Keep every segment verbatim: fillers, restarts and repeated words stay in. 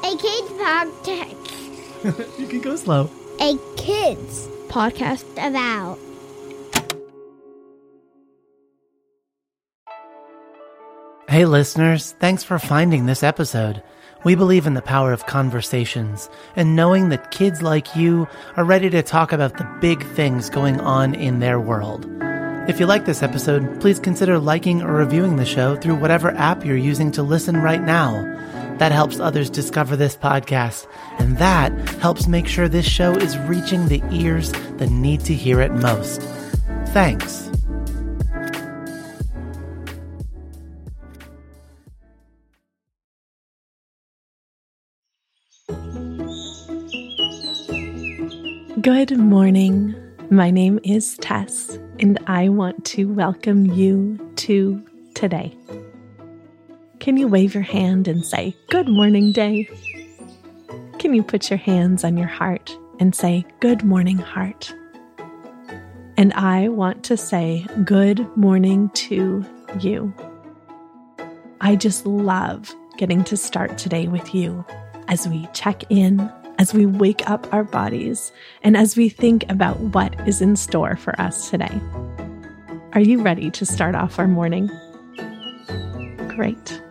A kids podcast. You can go slow. A kids podcast about. Hey listeners, thanks for finding this episode. We believe in the power of conversations and knowing that kids like you are ready to talk about the big things going on in their world. If you like this episode, please consider liking or reviewing the show through whatever app you're using to listen right now. That helps others discover this podcast, and that helps make sure this show is reaching the ears that need to hear it most. Thanks. Good morning. My name is Tess, and I want to welcome you to today. Can you wave your hand and say, "Good morning, day"? Can you put your hands on your heart and say, "Good morning, heart"? And I want to say good morning to you. I just love getting to start today with you as we check in, as we wake up our bodies, and as we think about what is in store for us today. Are you ready to start off our morning? Great.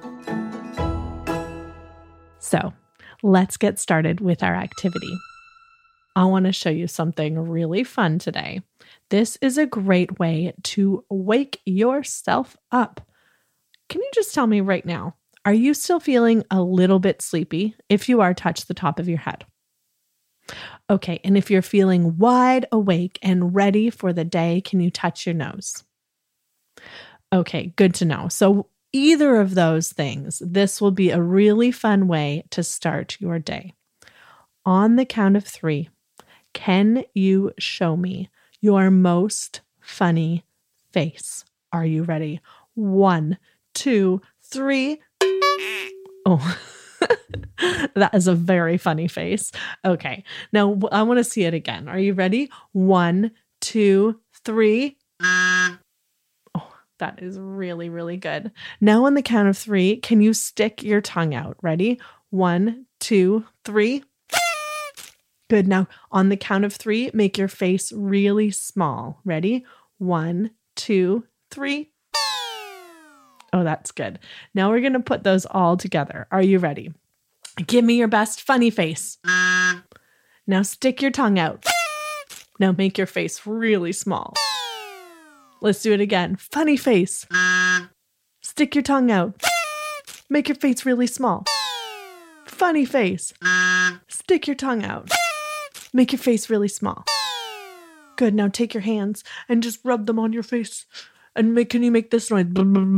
So, let's get started with our activity. I want to show you something really fun today. This is a great way to wake yourself up. Can you just tell me right now, are you still feeling a little bit sleepy? If you are, touch the top of your head. Okay, and if you're feeling wide awake and ready for the day, can you touch your nose? Okay, good to know. So either of those things, this will be a really fun way to start your day. On the count of three, can you show me your most funny face? Are you ready? One, two, three. Oh, that is a very funny face. Okay, now I want to see it again. Are you ready? One, two, three. Oh, that is really, really good. Now on the count of three, can you stick your tongue out? Ready? One, two, three. Good. Now on the count of three, make your face really small. Ready? One, two, three. Oh, that's good. Now we're going to put those all together. Are you ready? Give me your best funny face. Now stick your tongue out. Now make your face really small. Let's do it again. Funny face. Stick your tongue out. Make your face really small. Funny face. Stick your tongue out. Make your face really small. Good. Now take your hands and just rub them on your face. And make, can you make this noise?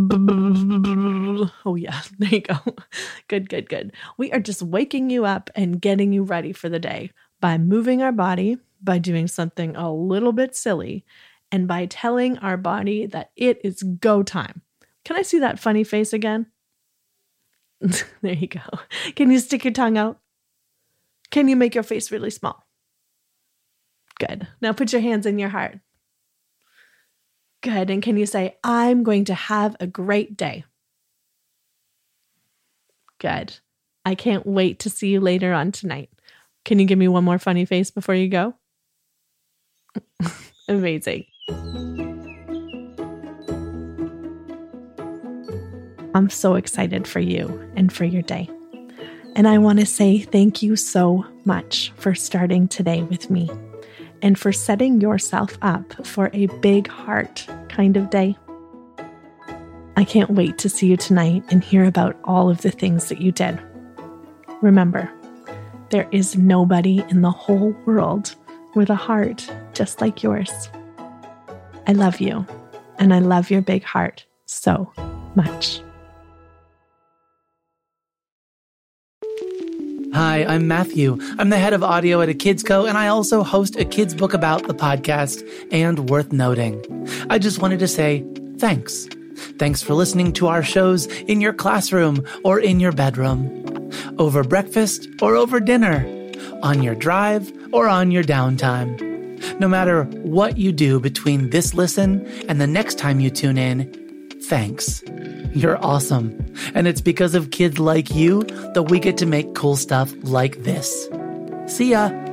Oh yeah, there you go. Good, good, good. We are just waking you up and getting you ready for the day by moving our body, by doing something a little bit silly, and by telling our body that it is go time. Can I see that funny face again? There you go. Can you stick your tongue out? Can you make your face really small? Good. Now put your hands in your heart. Good. And can you say, "I'm going to have a great day"? Good. I can't wait to see you later on tonight. Can you give me one more funny face before you go? Amazing. I'm so excited for you and for your day. And I want to say thank you so much for starting today with me, and for setting yourself up for a big heart kind of day. I can't wait to see you tonight and hear about all of the things that you did. Remember, there is nobody in the whole world with a heart just like yours. I love you, and I love your big heart so much. Hi, I'm Matthew. I'm the head of audio at A Kids Co, and I also host a kids book about the podcast, and worth noting. I just wanted to say thanks. Thanks for listening to our shows in your classroom or in your bedroom, over breakfast or over dinner, on your drive or on your downtime. No matter what you do between this listen and the next time you tune in, thanks. You're awesome. And it's because of kids like you that we get to make cool stuff like this. See ya.